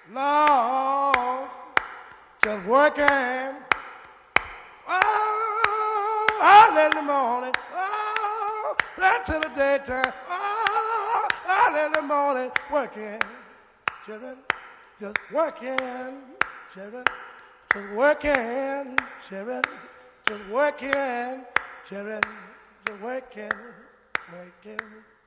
Lord, just working. Oh, early in the morning. Oh, until the daytime. Oh, early in the morning. Working. Children, just working. Children, just working. Children, just working. Children, just working. Working.